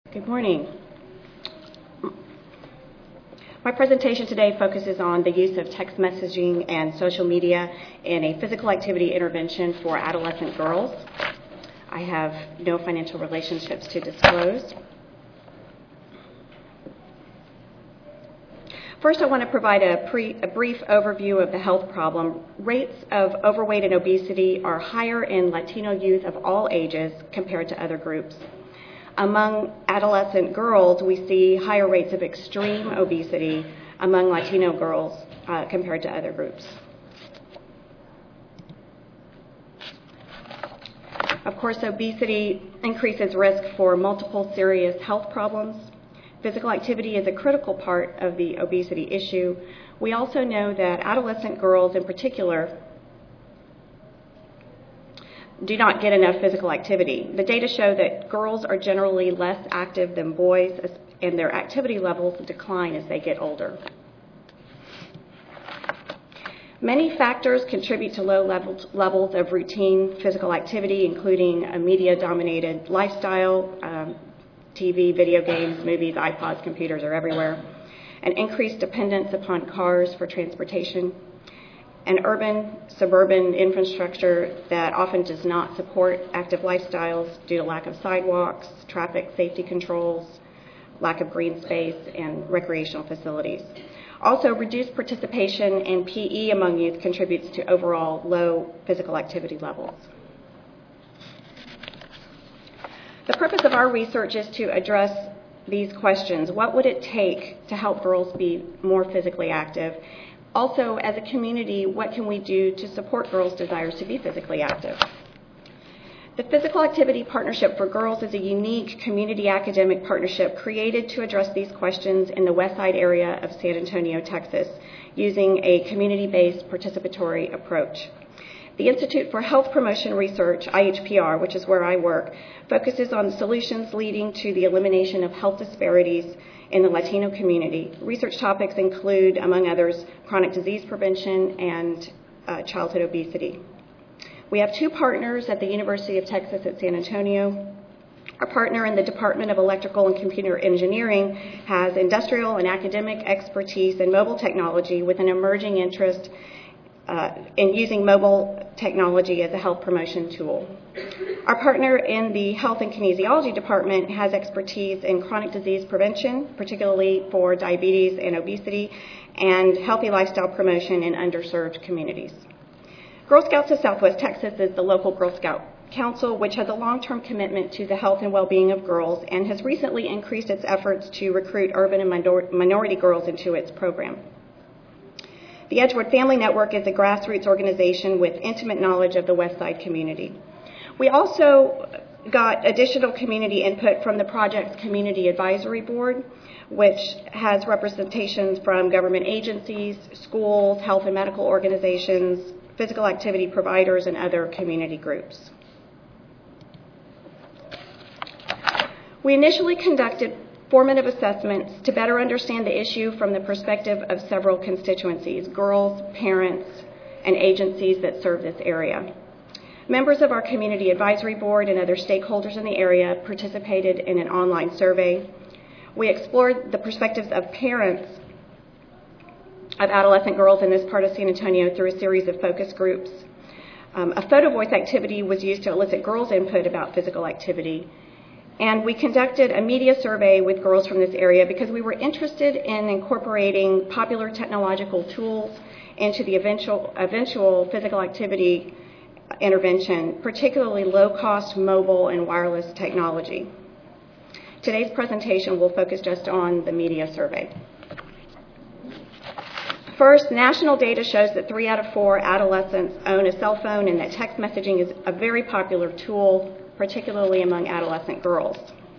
Good morning. My presentation today focuses on the use of text messaging and social media in a physical activity intervention for adolescent girls. I have no financial relationships to disclose. First, I want to provide a brief overview of the health problem. Rates of overweight and obesity are higher in Latino youth of all ages compared to other groups. Among adolescent girls, we see higher rates of extreme obesity among Latino girls compared to other groups. Of course, obesity increases risk for multiple serious health problems. Physical activity is a critical part of the obesity issue. We also know that adolescent girls in particular do not get enough physical activity. The data show that girls are generally less active than boys, and their activity levels decline as they get older. Many factors contribute to low levels of routine physical activity, including a media-dominated lifestyle. TV, video games, movies, iPods, computers are everywhere. An increased dependence upon cars for transportation. An urban, suburban infrastructure that often does not support active lifestyles due to lack of sidewalks, traffic safety controls, lack of green space, and recreational facilities. Also, reduced participation in PE among youth contributes to overall low physical activity levels. The purpose of our research is to address these questions. What would it take to help girls be more physically active? Also, as a community, what can we do to support girls' desires to be physically active? The Physical Activity Partnership for Girls is a unique community academic partnership created to address these questions in the West Side area of San Antonio, Texas, using a community-based participatory approach. The Institute for Health Promotion Research, IHPR, which is where I work, focuses on solutions leading to the elimination of health disparities in the Latino community. Research topics include, among others, chronic disease prevention and childhood obesity. We have two partners at the University of Texas at San Antonio. Our partner in the Department of Electrical and Computer Engineering has industrial and academic expertise in mobile technology with an emerging interest in using mobile technology as a health promotion tool. Our partner in the Health and Kinesiology Department has expertise in chronic disease prevention, particularly for diabetes and obesity, and healthy lifestyle promotion in underserved communities. Girl Scouts of Southwest Texas is the local Girl Scout Council, which has a long-term commitment to the health and well-being of girls and has recently increased its efforts to recruit urban and minority girls into its program. The Edgewood Family Network is a grassroots organization with intimate knowledge of the West Side community. We also got additional community input from the project's Community Advisory Board, which has representations from government agencies, schools, health and medical organizations, physical activity providers, and other community groups. We initially conducted formative assessments to better understand the issue from the perspective of several constituencies, girls, parents, and agencies that serve this area. Members of our Community Advisory Board and other stakeholders in the area participated in an online survey. We explored the perspectives of parents of adolescent girls in this part of San Antonio through a series of focus groups. A photo voice activity was used to elicit girls' input about physical activity. And we conducted a media survey with girls from this area because we were interested in incorporating popular technological tools into the eventual physical activity intervention, particularly low-cost mobile and wireless technology. Today's presentation will focus just on the media survey. First, national data shows that 3 out of 4 adolescents own a cell phone and that text messaging is a very popular tool, particularly among adolescent girls.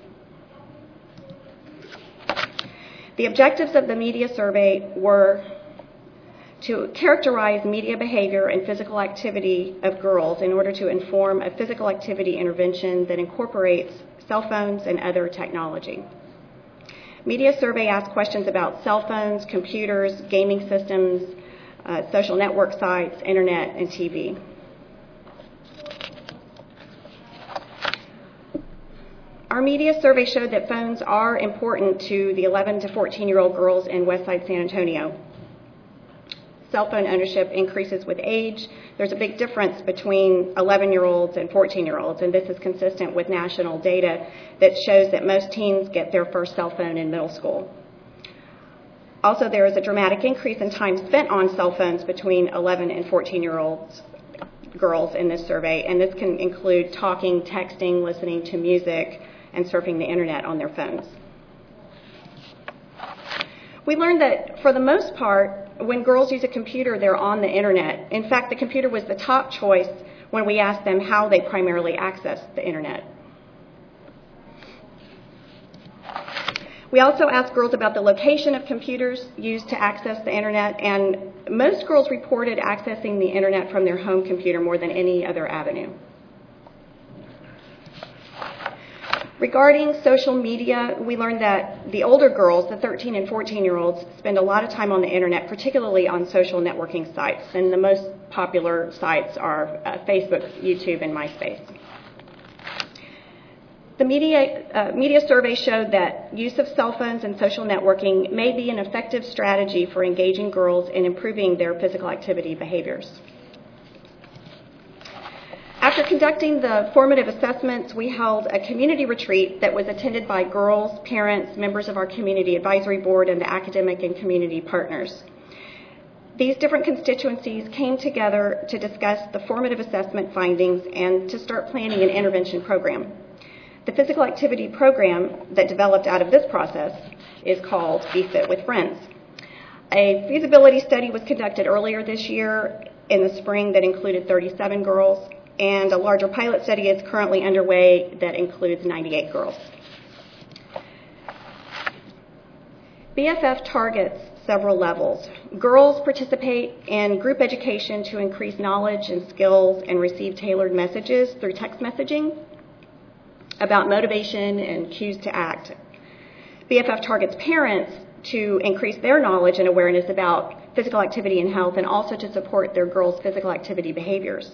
The objectives of the media survey were to characterize media behavior and physical activity of girls in order to inform a physical activity intervention that incorporates cell phones and other technology. Media survey asked questions about cell phones, computers, gaming systems, social network sites, internet, and TV. Our media survey showed that phones are important to the 11 to 14-year-old girls in Westside San Antonio. Cell phone ownership increases with age. There's a big difference between 11-year-olds and 14-year-olds, and this is consistent with national data that shows that most teens get their first cell phone in middle school. Also, there is a dramatic increase in time spent on cell phones between 11 and 14-year-olds girls in this survey, and this can include talking, texting, listening to music, and surfing the internet on their phones. We learned that for the most part, when girls use a computer, they're on the internet. In fact, the computer was the top choice when we asked them how they primarily access the internet. We also asked girls about the location of computers used to access the internet, and most girls reported accessing the internet from their home computer more than any other avenue. Regarding social media, we learned that the older girls, the 13 and 14-year-olds, spend a lot of time on the internet, particularly on social networking sites, and the most popular sites are Facebook, YouTube, and MySpace. The media survey showed that use of cell phones and social networking may be an effective strategy for engaging girls in improving their physical activity behaviors. After conducting the formative assessments, we held a community retreat that was attended by girls, parents, members of our community advisory board, and the academic and community partners. These different constituencies came together to discuss the formative assessment findings and to start planning an intervention program. The physical activity program that developed out of this process is called Be Fit with Friends. A feasibility study was conducted earlier this year in the spring that included 37 girls, and a larger pilot study is currently underway that includes 98 girls. BFF targets several levels. Girls participate in group education to increase knowledge and skills and receive tailored messages through text messaging about motivation and cues to act. BFF targets parents to increase their knowledge and awareness about physical activity and health, and also to support their girls' physical activity behaviors.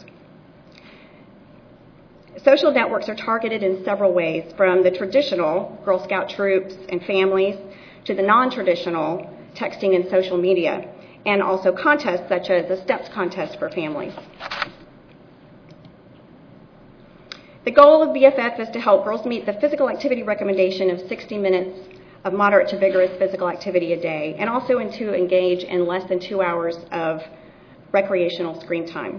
Social networks are targeted in several ways, from the traditional Girl Scout troops and families to the non-traditional texting and social media, and also contests such as the STEPS contest for families. The goal of BFF is to help girls meet the physical activity recommendation of 60 minutes of moderate to vigorous physical activity a day, and also to engage in less than 2 hours of recreational screen time.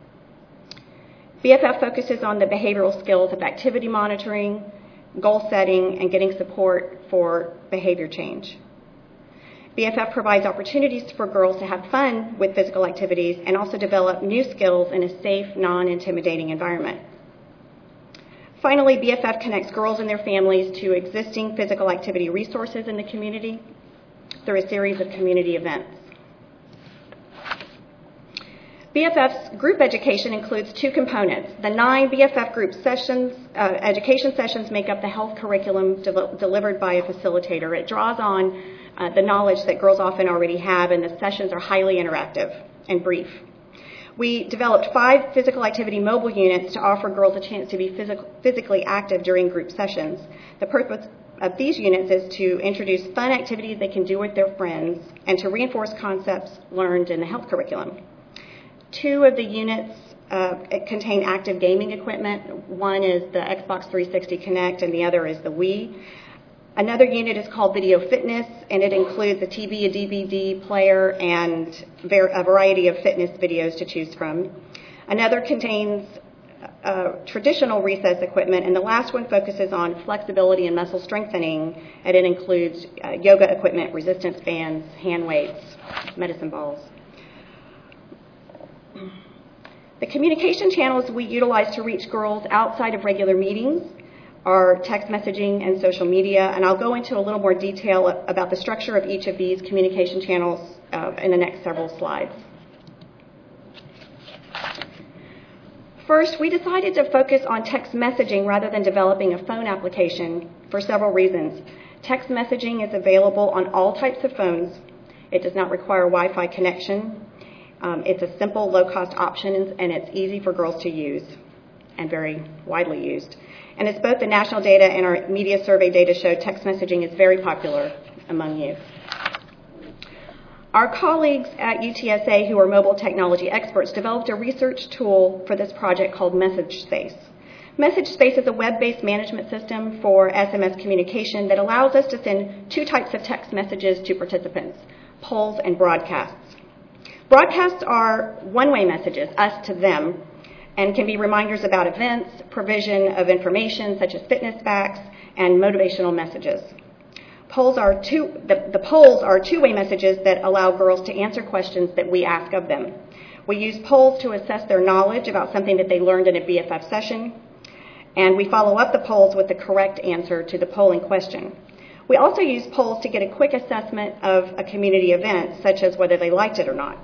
BFF focuses on the behavioral skills of activity monitoring, goal setting, and getting support for behavior change. BFF provides opportunities for girls to have fun with physical activities and also develop new skills in a safe, non-intimidating environment. Finally, BFF connects girls and their families to existing physical activity resources in the community through a series of community events. BFF's group education includes two components. The 9 BFF group sessions, education sessions make up the health curriculum delivered by a facilitator. It draws on the knowledge that girls often already have, and the sessions are highly interactive and brief. We developed 5 physical activity mobile units to offer girls a chance to be physically active during group sessions. The purpose of these units is to introduce fun activities they can do with their friends and to reinforce concepts learned in the health curriculum. 2 of the units contain active gaming equipment. One is the Xbox 360 Kinect and the other is the Wii. Another unit is called Video Fitness, and it includes a TV, a DVD player, and a variety of fitness videos to choose from. Another contains traditional recess equipment, and the last one focuses on flexibility and muscle strengthening, and it includes yoga equipment, resistance bands, hand weights, medicine balls. The communication channels we utilize to reach girls outside of regular meetings are text messaging and social media, and I'll go into a little more detail about the structure of each of these communication channels in the next several slides. First, we decided to focus on text messaging rather than developing a phone application for several reasons. Text messaging is available on all types of phones. It does not require Wi-Fi connection. It's a simple, low-cost option, and it's easy for girls to use. and very widely used. And as both the national data and our media survey data show, text messaging is very popular among youth. Our colleagues at UTSA, who are mobile technology experts, developed a research tool for this project called MessageSpace. MessageSpace is a web-based management system for SMS communication that allows us to send two types of text messages to participants, polls and broadcasts. Broadcasts are one-way messages, us to them, and can be reminders about events, provision of information such as fitness facts, and motivational messages. The polls are two-way messages that allow girls to answer questions that we ask of them. We use polls to assess their knowledge about something that they learned in a BFF session, and we follow up the polls with the correct answer to the polling question. We also use polls to get a quick assessment of a community event, such as whether they liked it or not.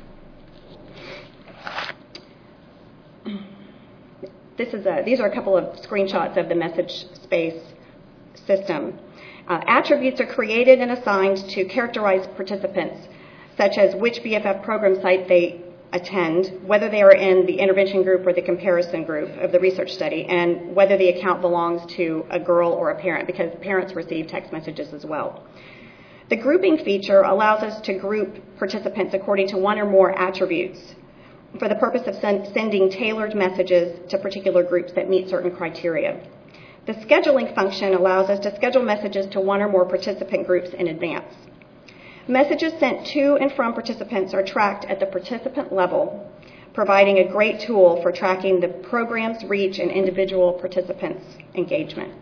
These are a couple of screenshots of the MessageSpace system. Attributes are created and assigned to characterize participants, such as which BFF program site they attend, whether they are in the intervention group or the comparison group of the research study, and whether the account belongs to a girl or a parent, because parents receive text messages as well. The grouping feature allows us to group participants according to one or more attributes for the purpose of sending tailored messages to particular groups that meet certain criteria. The scheduling function allows us to schedule messages to one or more participant groups in advance. Messages sent to and from participants are tracked at the participant level, providing a great tool for tracking the program's reach and individual participants' engagement.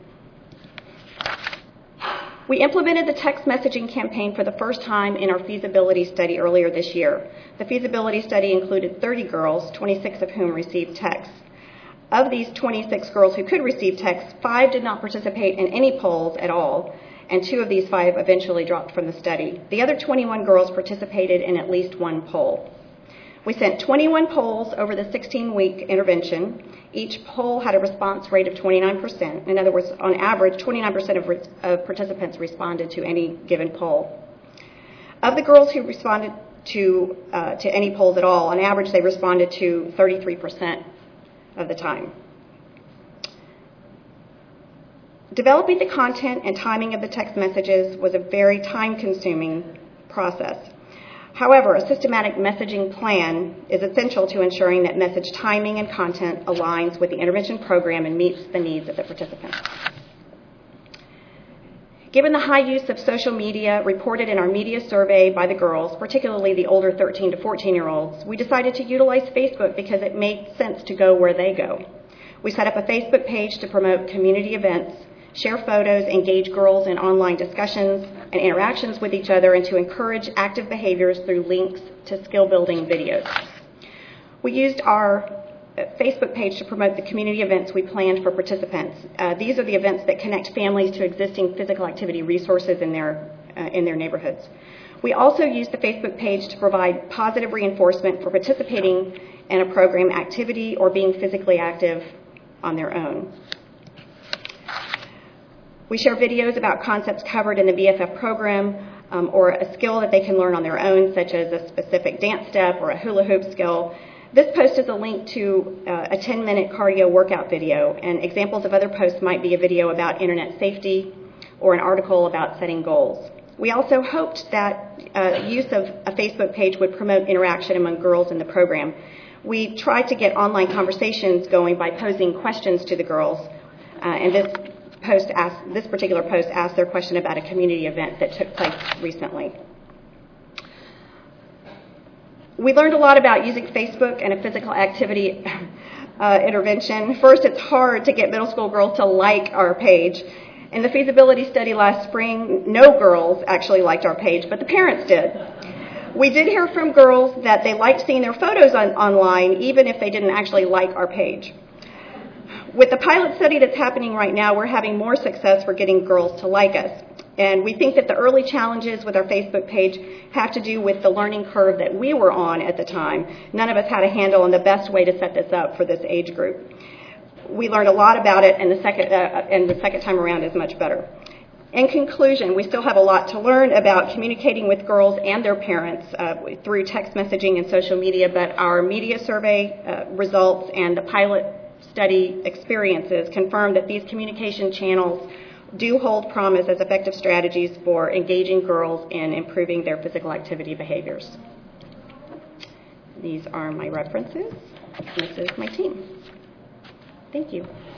We implemented the text messaging campaign for the first time in our feasibility study earlier this year. The feasibility study included 30 girls, 26 of whom received texts. Of these 26 girls who could receive texts, 5 did not participate in any polls at all, and 2 of these 5 eventually dropped from the study. The other 21 girls participated in at least one poll. We sent 21 polls over the 16-week intervention. Each poll had a response rate of 29%. In other words, on average, 29% of participants responded to any given poll. Of the girls who responded to any polls at all, on average, they responded to 33% of the time. Developing the content and timing of the text messages was a very time-consuming process. However, a systematic messaging plan is essential to ensuring that message timing and content aligns with the intervention program and meets the needs of the participants. Given the high use of social media reported in our media survey by the girls, particularly the older 13 to 14-year-olds, we decided to utilize Facebook because it made sense to go where they go. We set up a Facebook page to promote community events, share photos, engage girls in online discussions and interactions with each other, and to encourage active behaviors through links to skill-building videos. We used our Facebook page to promote the community events we planned for participants. These are the events that connect families to existing physical activity resources in their neighborhoods. We also used the Facebook page to provide positive reinforcement for participating in a program activity or being physically active on their own. We share videos about concepts covered in the BFF program or a skill that they can learn on their own, such as a specific dance step or a hula hoop skill. This post is a link to a 10-minute cardio workout video, and examples of other posts might be a video about internet safety or an article about setting goals. We also hoped that use of a Facebook page would promote interaction among girls in the program. We tried to get online conversations going by posing questions to the girls, and this particular post asked their question about a community event that took place recently. We learned a lot about using Facebook and a physical activity intervention. First, it's hard to get middle school girls to like our page. In the feasibility study last spring, no girls actually liked our page, but the parents did. We did hear from girls that they liked seeing their photos online, even if they didn't actually like our page. With the pilot study that's happening right now, we're having more success for getting girls to like us. And we think that the early challenges with our Facebook page have to do with the learning curve that we were on at the time. None of us had a handle on the best way to set this up for this age group. We learned a lot about it, and the second time around is much better. In conclusion, we still have a lot to learn about communicating with girls and their parents through text messaging and social media, but our media survey results and the pilot study experiences confirm that these communication channels do hold promise as effective strategies for engaging girls in improving their physical activity behaviors. These are my references. This is my team. Thank you.